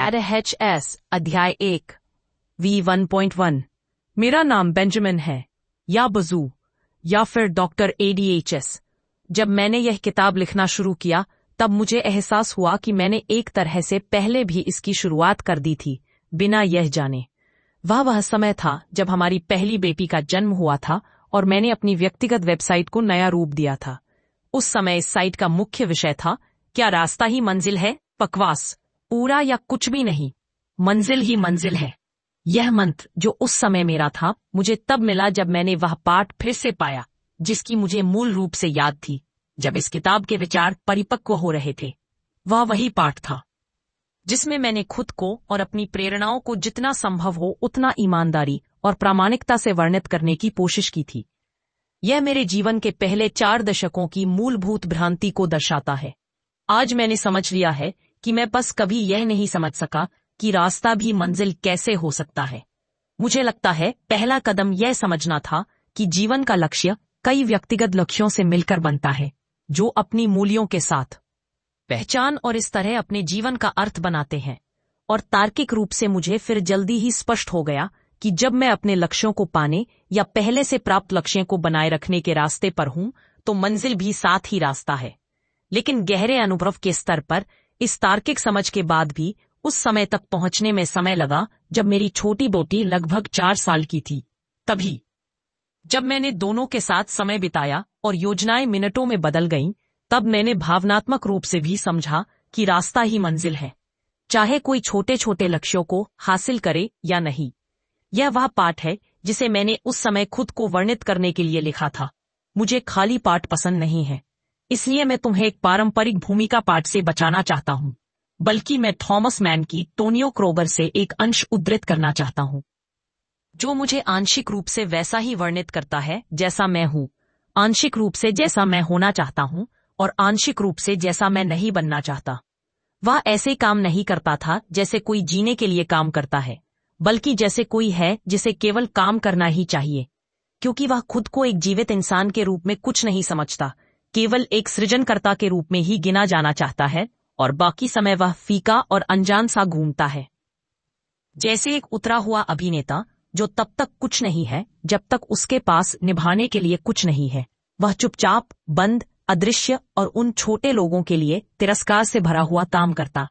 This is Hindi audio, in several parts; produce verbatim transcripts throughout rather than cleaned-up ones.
एच एस अध्याय एक वी वन पॉइंट वन। मेरा नाम बेंजामिन है, या बजू, या फिर doctor A D H S. जब मैंने यह किताब लिखना शुरू किया तब मुझे एहसास हुआ कि मैंने एक तरह से पहले भी इसकी शुरुआत कर दी थी, बिना यह जाने। वह वह समय था जब हमारी पहली बेटी का जन्म हुआ था और मैंने अपनी व्यक्तिगत वेबसाइट को नया रूप दिया था। उस समय इस साइट का मुख्य विषय था, क्या रास्ता ही मंजिल है? बकवास, पूरा या कुछ भी नहीं, मंजिल ही मंजिल है। यह मंत्र जो उस समय मेरा था, मुझे तब मिला जब मैंने वह पाठ फिर से पाया जिसकी मुझे मूल रूप से याद थी जब इस किताब के विचार परिपक्व हो रहे थे। वह वही पाठ था जिसमें मैंने खुद को और अपनी प्रेरणाओं को जितना संभव हो उतना ईमानदारी और प्रामाणिकता से वर्णित करने की कोशिश की थी। यह मेरे जीवन के पहले चार दशकों की मूलभूत भ्रांति को दर्शाता है। आज मैंने समझ लिया है कि मैं बस कभी यह नहीं समझ सका कि रास्ता भी मंजिल कैसे हो सकता है। मुझे लगता है पहला कदम यह समझना था कि जीवन का लक्ष्य कई व्यक्तिगत लक्ष्यों से मिलकर बनता है जो अपनी मूल्यों के साथ पहचान और इस तरह अपने जीवन का अर्थ बनाते हैं। और तार्किक रूप से मुझे फिर जल्दी ही स्पष्ट हो गया कि जब मैं अपने लक्ष्यों को पाने या पहले से प्राप्त लक्ष्यों को बनाए रखने के रास्ते पर हूं तो मंजिल भी साथ ही रास्ता है। लेकिन गहरे अनुभव के स्तर पर इस तार्किक समझ के बाद भी उस समय तक पहुंचने में समय लगा जब मेरी छोटी बेटी लगभग चार साल की थी। तभी जब मैंने दोनों के साथ समय बिताया और योजनाएं मिनटों में बदल गईं, तब मैंने भावनात्मक रूप से भी समझा कि रास्ता ही मंजिल है, चाहे कोई छोटे छोटे लक्ष्यों को हासिल करे या नहीं। यह वह पाठ है जिसे मैंने उस समय खुद को वर्णित करने के लिए लिखा था। मुझे खाली पाठ पसंद नहीं है, इसलिए मैं तुम्हें एक पारंपरिक भूमिका पाठ से बचाना चाहता हूं, बल्कि मैं थॉमस मैन की टोनियो क्रोगर से एक अंश उद्धृत करना चाहता हूं जो मुझे आंशिक रूप से वैसा ही वर्णित करता है जैसा मैं हूं, आंशिक रूप से जैसा मैं होना चाहता हूं और आंशिक रूप से जैसा मैं नहीं बनना चाहता। वह ऐसे काम नहीं करता था जैसे कोई जीने के लिए काम करता है, बल्कि जैसे कोई है जिसे केवल काम करना ही चाहिए, क्योंकि वह खुद को एक जीवित इंसान के रूप में कुछ नहीं समझता, केवल एक सृजनकर्ता के रूप में ही गिना जाना चाहता है और बाकी समय वह फीका और अनजान सा घूमता है, जैसे एक उतरा हुआ अभिनेता जो तब तक कुछ नहीं है जब तक उसके पास निभाने के लिए कुछ नहीं है। वह चुपचाप, बंद, अदृश्य और उन छोटे लोगों के लिए तिरस्कार से भरा हुआ काम करता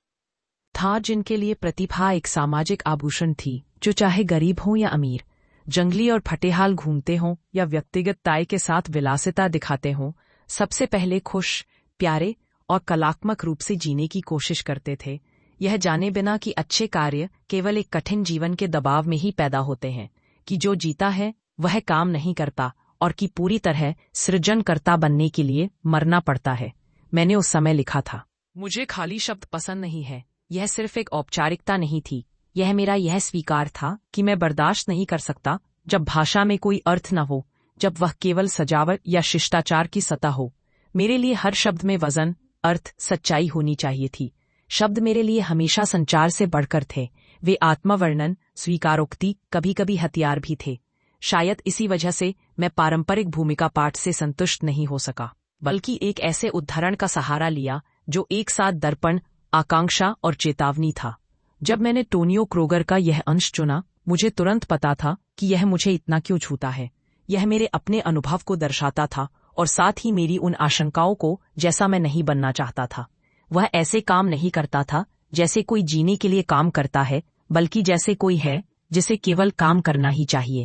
था जिनके लिए प्रतिभा एक सामाजिक आभूषण थी, जो चाहे गरीब हो या अमीर, जंगली और फटेहाल घूमते हों या व्यक्तिगत ताय के साथ विलासिता दिखाते हों, सबसे पहले खुश, प्यारे और कलात्मक रूप से जीने की कोशिश करते थे, यह जाने बिना कि अच्छे कार्य केवल एक कठिन जीवन के दबाव में ही पैदा होते हैं, कि जो जीता है वह काम नहीं करता और कि पूरी तरह सृजनकर्ता बनने के लिए मरना पड़ता है। मैंने उस समय लिखा था, मुझे खाली शब्द पसंद नहीं है। यह सिर्फ एक औपचारिकता नहीं थी, यह मेरा यह स्वीकार था कि मैं बर्दाश्त नहीं कर सकता जब भाषा में कोई अर्थ न हो, जब वह केवल सजावट या शिष्टाचार की सतह हो। मेरे लिए हर शब्द में वजन, अर्थ, सच्चाई होनी चाहिए थी। शब्द मेरे लिए हमेशा संचार से बढ़कर थे। वे आत्मवर्णन, स्वीकारोक्ति, कभी कभी हथियार भी थे। शायद इसी वजह से मैं पारंपरिक भूमिका पाठ से संतुष्ट नहीं हो सका, बल्कि एक ऐसे उदाहरण का सहारा लिया जो एक साथ दर्पण, आकांक्षा और चेतावनी था। जब मैंने टोनियो क्रोगर का यह अंश चुना, मुझे तुरंत पता था कि यह मुझे इतना क्यों छूता है। यह मेरे अपने अनुभव को दर्शाता था और साथ ही मेरी उन आशंकाओं को, जैसा मैं नहीं बनना चाहता था। वह ऐसे काम नहीं करता था जैसे कोई जीने के लिए काम करता है, बल्कि जैसे कोई है जिसे केवल काम करना ही चाहिए।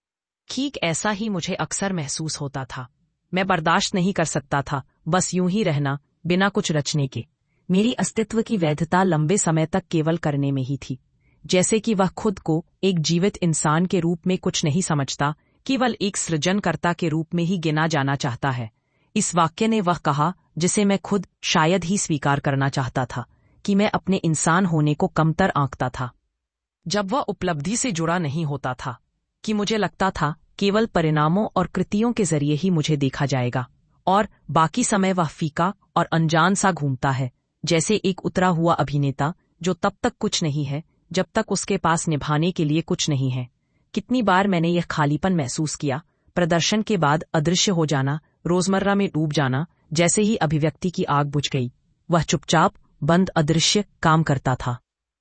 ठीक ऐसा ही मुझे अक्सर महसूस होता था। मैं बर्दाश्त नहीं कर सकता था बस यूं ही रहना, बिना कुछ रचने के। मेरी अस्तित्व की वैधता लंबे समय तक केवल करने में ही थी, जैसे कि वह खुद को एक जीवित इंसान के रूप में कुछ नहीं समझता, केवल एक सृजनकर्ता के रूप में ही गिना जाना चाहता है। इस वाक्य ने वह कहा जिसे मैं खुद शायद ही स्वीकार करना चाहता था, कि मैं अपने इंसान होने को कमतर आंकता था। जब वह उपलब्धि से जुड़ा नहीं होता था, कि मुझे लगता था केवल परिणामों और कृतियों के जरिए ही मुझे देखा जाएगा, और बाकी समय वह फीका और अनजान सा घूमता है, जैसे एक उतरा हुआ अभिनेता जो तब तक कुछ नहीं है जब तक उसके पास निभाने के लिए कुछ नहीं है। कितनी बार मैंने यह खालीपन महसूस किया, प्रदर्शन के बाद अदृश्य हो जाना, रोजमर्रा में डूब जाना, जैसे ही अभिव्यक्ति की आग बुझ गई। वह चुपचाप, बंद, अदृश्य काम करता था।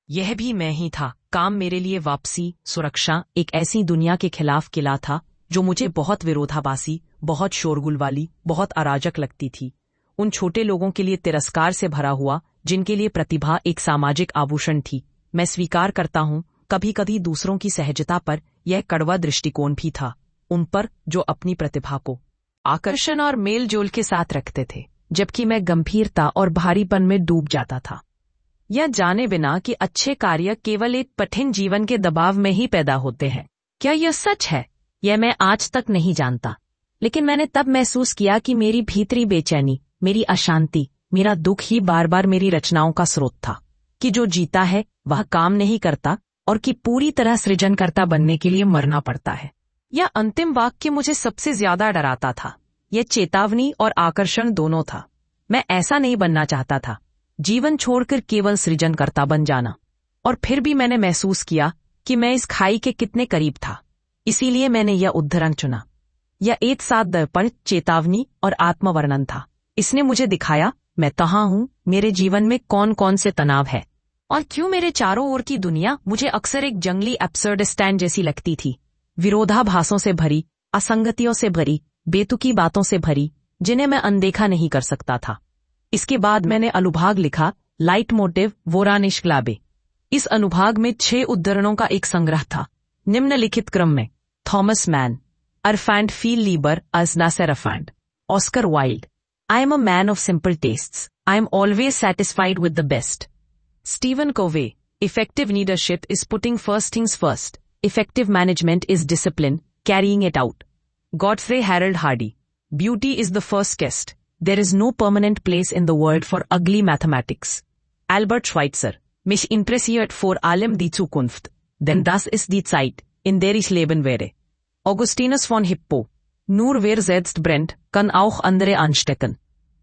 यह भी मैं ही था। काम मेरे लिए वापसी, सुरक्षा, एक ऐसी दुनिया के खिलाफ किला था जो मुझे बहुत विरोधाभासी, बहुत शोरगुल वाली, बहुत अराजक लगती थी। उन छोटे लोगों के लिए तिरस्कार से भरा हुआ जिनके लिए प्रतिभा एक सामाजिक आभूषण थी। मैं स्वीकार करता हूँ, कभी कभी दूसरों की सहजता पर यह कड़वा दृष्टिकोण भी था, उन पर जो अपनी प्रतिभा को आकर्षण और मेल जोल के साथ रखते थे, जबकि मैं गंभीरता और भारीपन में डूब जाता था, यह जाने बिना कि अच्छे कार्य केवल एक कठिन जीवन के दबाव में ही पैदा होते हैं। क्या यह सच है? यह मैं आज तक नहीं जानता, लेकिन मैंने तब महसूस किया कि मेरी भीतरी बेचैनी, मेरी अशांति, मेरा दुख ही बार बार मेरी रचनाओं का स्रोत था। कि जो जीता है वह काम नहीं करता और कि पूरी तरह सृजनकर्ता बनने के लिए मरना पड़ता है। यह अंतिम वाक्य मुझे सबसे ज्यादा डराता था। यह चेतावनी और आकर्षण दोनों था। मैं ऐसा नहीं बनना चाहता था, जीवन छोड़कर केवल सृजनकर्ता बन जाना। और फिर भी मैंने महसूस किया कि मैं इस खाई के कितने करीब था। इसीलिए मैंने यह उद्धरण चुना। यह एक साथ दर्पण, चेतावनी और आत्मवर्णन था। इसने मुझे दिखाया मैं कहाँ हूँ, मेरे जीवन में कौन कौन से तनाव है और क्यों मेरे चारों ओर की दुनिया मुझे अक्सर एक जंगली एब्सर्डिस्टैंड जैसी लगती थी, विरोधाभासों से भरी, असंगतियों से भरी, बेतुकी बातों से भरी, जिन्हें मैं अनदेखा नहीं कर सकता था। इसके बाद मैंने अनुभाग लिखा, लाइट मोटिव वोरानिशग्लाबे। इस अनुभाग में छह उद्धरणों का एक संग्रह था, निम्नलिखित क्रम में: थॉमस मैन, अरफैंड फील लीबर अज नासेरफैंड, Oscar Wilde, I am a man of simple tastes. I am always satisfied with the best. Stephen Covey, effective leadership is putting first things first. Effective management is discipline, carrying it out. Godfrey Harold Hardy, beauty is the first guest. There is no permanent place in the world for ugly mathematics. Albert Schweitzer, mich interessiert vor allem die Zukunft. Denn das ist die Zeit, in der ich leben werde. Augustinus von Hippo, nur wer selbst brennt, kann auch andere anstecken.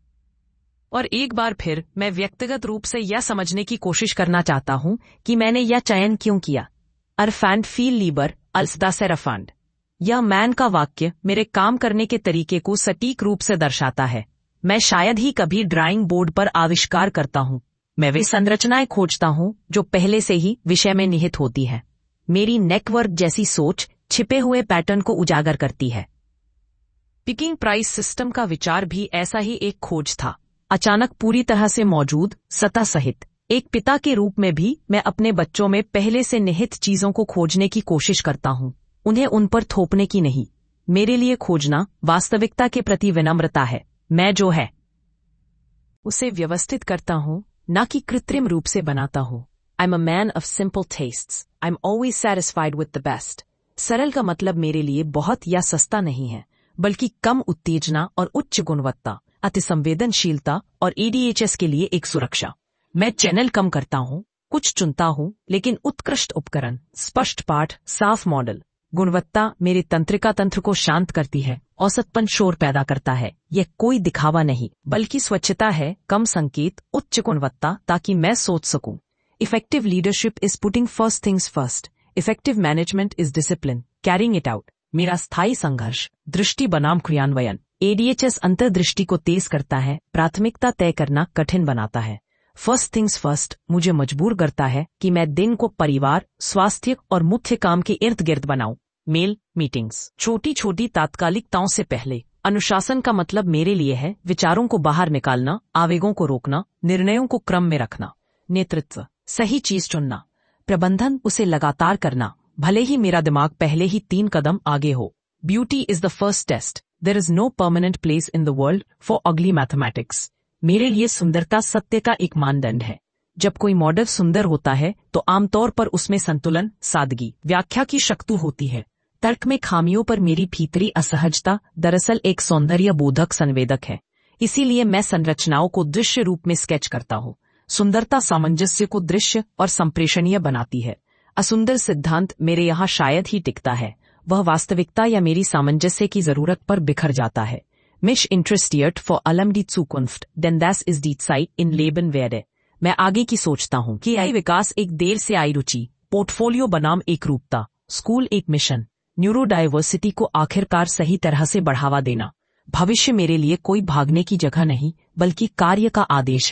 और एक बार फिर मैं व्यक्तिगत रूप से यह समझने की कोशिश करना चाहता हूं कि मैंने यह चयन क्यों किया। अरफैंड फील लीबर अल्स द सेराफांड। यह मैन का वाक्य मेरे काम करने के तरीके को सटीक रूप से दर्शाता है। मैं शायद ही कभी ड्राइंग बोर्ड पर आविष्कार करता हूं। मैं वे संरचनाएं खोजता हूं जो पहले से ही विषय में निहित होती है। मेरी नेटवर्क जैसी सोच छिपे हुए पैटर्न को उजागर करती है। पिकिंग प्राइस सिस्टम का विचार भी ऐसा ही एक खोज था, अचानक पूरी तरह से मौजूद, सतह सहित। एक पिता के रूप में भी मैं अपने बच्चों में पहले से निहित चीजों को खोजने की कोशिश करता हूं, उन्हें उन पर थोपने की नहीं। मेरे लिए खोजना वास्तविकता के प्रति विनम्रता है। मैं जो है उसे व्यवस्थित करता हूं, न कि कृत्रिम रूप से बनाता हूं। I am a man of simple tastes. I am always satisfied with the best. सरल का मतलब मेरे लिए बहुत या सस्ता नहीं है, बल्कि कम उत्तेजना और उच्च गुणवत्ता, अति संवेदनशीलता और एडीएचएस के लिए एक सुरक्षा। मैं चैनल कम करता हूं, कुछ चुनता हूं, लेकिन उत्कृष्ट उपकरण, स्पष्ट पाठ, साफ मॉडल। गुणवत्ता मेरे तंत्रिका तंत्र को शांत करती है, औसतपन शोर पैदा करता है। यह कोई दिखावा नहीं, बल्कि स्वच्छता है, कम संकेत, उच्च गुणवत्ता, ताकि मैं सोच सकूं। Effective leadership is putting first things first. Effective management is discipline, carrying it out. मेरा स्थायी संघर्ष, दृष्टि बनाम क्रियान्वयन। एडीएचएस अंतर्दृष्टि को तेज करता है, प्राथमिकता तय करना कठिन बनाता है। फर्स्ट थिंग्स फर्स्ट मुझे मजबूर करता है कि मैं दिन को परिवार, स्वास्थ्य और मुख्य काम के इर्द गिर्द बनाऊं। मेल, मीटिंग्स, छोटी छोटी तात्कालिकताओं से पहले। अनुशासन का मतलब मेरे लिए है विचारों को बाहर निकालना, आवेगों को रोकना, निर्णयों को क्रम में रखना। नेतृत्व, सही चीज चुनना। प्रबंधन, उसे लगातार करना, भले ही मेरा दिमाग पहले ही तीन कदम आगे हो। Beauty is the first test. There is no permanent place in the world for ugly mathematics. मेरे लिए सुंदरता सत्य का एक मानदंड है। जब कोई मॉडल सुंदर होता है तो आमतौर पर उसमें संतुलन, सादगी, व्याख्या की शक्ति होती है। तर्क में खामियों पर मेरी भीतरी असहजता दरअसल एक सौंदर्य बोधक संवेदक है। इसीलिए मैं संरचनाओं को दृश्य रूप में स्केच करता हूँ। सुंदरता सामंजस्य को दृश्य और संप्रेषणीय बनाती है। असुंदर सिद्धांत मेरे यहाँ शायद ही टिकता है, वह वास्तविकता या मेरी सामंजस्य की जरूरत पर बिखर जाता है। Mich interessiert vor allem die Zukunft, denn das ist die Zeit in Leben werde। मैं आगे की सोचता हूँ कि आई विकास एक देर से आई रुचि, पोर्टफोलियो बनाम एक रूपता, स्कूल एक मिशन, न्यूरोडाइवर्सिटी को आखिरकार सही तरह से बढ़ावा देना। भविष्य मेरे लिए कोई भागने की जगह नहीं, बल्कि कार्य का आदेश है।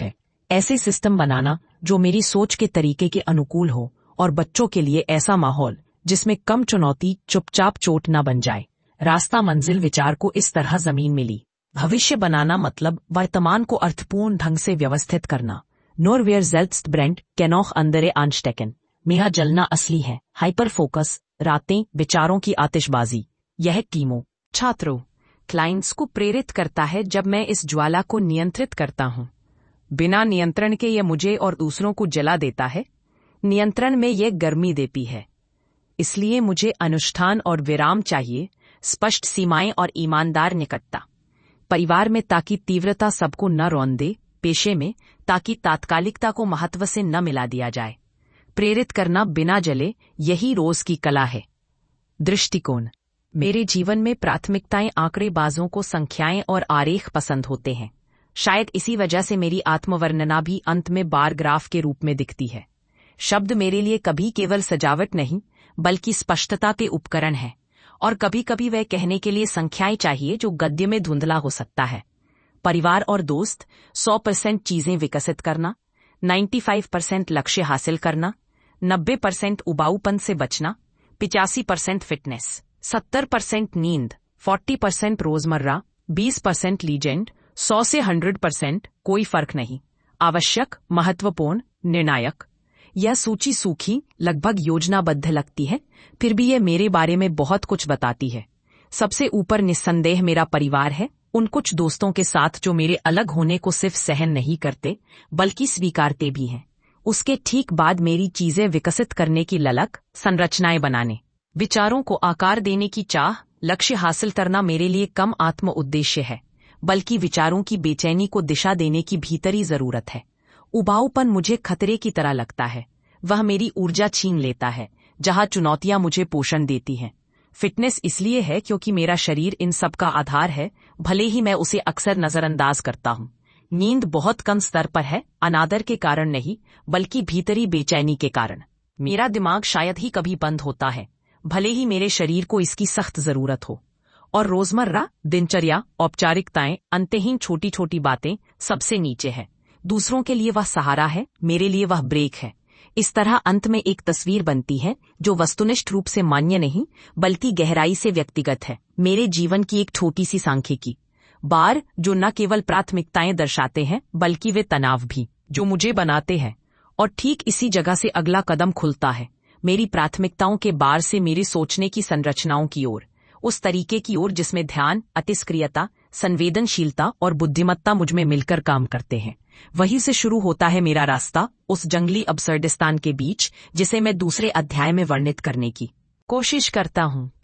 ऐसे सिस्टम बनाना जो मेरी सोच के तरीके के अनुकूल हो और बच्चों के लिए ऐसा माहौल जिसमें कम चुनौती चुपचाप चोट न बन जाए। रास्ता मंजिल विचार को इस तरह जमीन मिली। भविष्य बनाना मतलब वर्तमान को अर्थपूर्ण ढंग से व्यवस्थित करना। नोर वेयर ज़ेल्स्ट ब्रेंड कैनोख अंदरे आंशटेकन। मेरा जलना असली है। हाइपर फोकस, रातें, विचारों की आतिशबाजी। यह टीमों, छात्रों, क्लाइंट्स को प्रेरित करता है जब मैं इस ज्वाला को नियंत्रित करता हूं। बिना नियंत्रण के यह मुझे और दूसरों को जला देता है। नियंत्रण में यह गर्मी देती है। इसलिए मुझे अनुष्ठान और विराम चाहिए, स्पष्ट सीमाएं और ईमानदार निकटता। परिवार में ताकि तीव्रता सबको न रौंदे, पेशे में ताकि तात्कालिकता को महत्व से न मिला दिया जाए। प्रेरित करना बिना जले, यही रोज की कला है। दृष्टिकोण। मेरे जीवन में प्राथमिकताएं आंकड़ेबाजों को संख्याएं और आरेख पसंद होते हैं। शायद इसी वजह से मेरी आत्मवर्णना भी अंत में बार ग्राफ के रूप में दिखती है। शब्द मेरे लिए कभी केवल सजावट नहीं, बल्कि स्पष्टता के उपकरण है, और कभी कभी वह कहने के लिए संख्याएं चाहिए जो गद्य में धुंधला हो सकता है। परिवार और दोस्त, सौ परसेंट चीजें विकसित करना, पचानवे परसेंट लक्ष्य हासिल करना, नब्बे परसेंट उबाऊपन से बचना, पिचासी परसेंट फिटनेस, सत्तर परसेंट नींद, चालीस परसेंट रोजमर्रा, बीस परसेंट लीजेंड, सौ से हंड्रेड परसेंट कोई फर्क नहीं। आवश्यक, महत्वपूर्ण, निर्णायक। यह सूची सूखी, लगभग योजनाबद्ध लगती है, फिर भी यह मेरे बारे में बहुत कुछ बताती है। सबसे ऊपर निस्संदेह मेरा परिवार है, उन कुछ दोस्तों के साथ जो मेरे अलग होने को सिर्फ सहन नहीं करते बल्कि स्वीकारते भी हैं। उसके ठीक बाद मेरी चीजें विकसित करने की ललक, संरचनाएं बनाने, विचारों को आकार देने की चाह। लक्ष्य हासिल करना मेरे लिए कम आत्म उद्देश्य है, बल्कि विचारों की बेचैनी को दिशा देने की भीतरी जरूरत है। उबाऊपन मुझे खतरे की तरह लगता है, वह मेरी ऊर्जा छीन लेता है जहां चुनौतियां मुझे पोषण देती हैं। फिटनेस इसलिए है क्योंकि मेरा शरीर इन सब का आधार है, भले ही मैं उसे अक्सर नजरअंदाज करता हूं। नींद बहुत कम स्तर पर है, अनादर के कारण नहीं, बल्कि भीतरी बेचैनी के कारण। मेरा दिमाग शायद ही कभी बंद होता है, भले ही मेरे शरीर को इसकी सख्त जरूरत हो। और रोजमर्रा, दिनचर्या, औपचारिकताएं, अंतहीन छोटी छोटी बातें सबसे नीचे है। दूसरों के लिए वह सहारा है, मेरे लिए वह ब्रेक है। इस तरह अंत में एक तस्वीर बनती है जो वस्तुनिष्ठ रूप से मान्य नहीं, बल्कि गहराई से व्यक्तिगत है। मेरे जीवन की एक छोटी सी सांख्यिकी बार, जो न केवल प्राथमिकताएं दर्शाते हैं बल्कि वे तनाव भी जो मुझे बनाते हैं। और ठीक इसी जगह से अगला कदम खुलता है, मेरी प्राथमिकताओं के बार से मेरे सोचने की संरचनाओं की ओर, उस तरीके की ओर जिसमें ध्यान, अतिस्क्रियता, संवेदनशीलता और बुद्धिमत्ता मुझमें मिलकर काम करते हैं। वहीं से शुरू होता है मेरा रास्ता, उस जंगली अब्सर्डिस्तान के बीच जिसे मैं दूसरे अध्याय में वर्णित करने की कोशिश करता हूं।